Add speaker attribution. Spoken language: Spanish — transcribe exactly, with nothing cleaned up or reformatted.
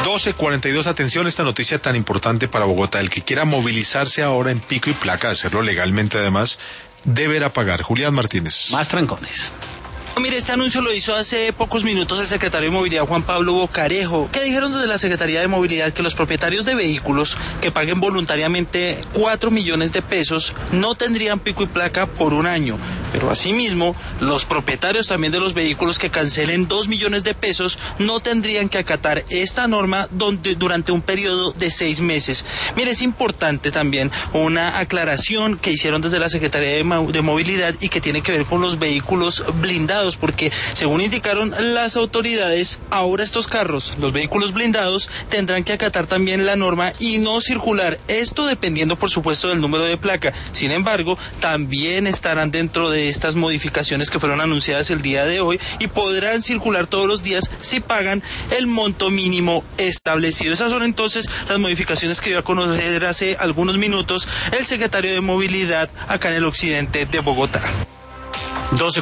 Speaker 1: doce cuarenta y dos, atención, esta noticia tan importante para Bogotá. El que quiera movilizarse ahora en pico y placa, hacerlo legalmente además, deberá pagar. Julián Martínez.
Speaker 2: Más trancones.
Speaker 3: Mire, este anuncio lo hizo hace pocos minutos el secretario de Movilidad, Juan Pablo Bocarejo, que dijeron desde la Secretaría de Movilidad que los propietarios de vehículos que paguen voluntariamente cuatro millones de pesos no tendrían pico y placa por un año. Pero asimismo, los propietarios también de los vehículos que cancelen dos millones de pesos no tendrían que acatar esta norma donde, durante un periodo de seis meses. Mire, es importante también una aclaración que hicieron desde la Secretaría de, Mo- de Movilidad y que tiene que ver con los vehículos blindados, porque según indicaron las autoridades, ahora estos carros, los vehículos blindados, tendrán que acatar también la norma y no circular. Esto dependiendo, por supuesto, del número de placa. Sin embargo, también estarán dentro de estas modificaciones que fueron anunciadas el día de hoy y podrán circular todos los días si pagan el monto mínimo establecido. Esas son entonces las modificaciones que dio a conocer hace algunos minutos el secretario de Movilidad acá en el occidente de Bogotá.
Speaker 2: doce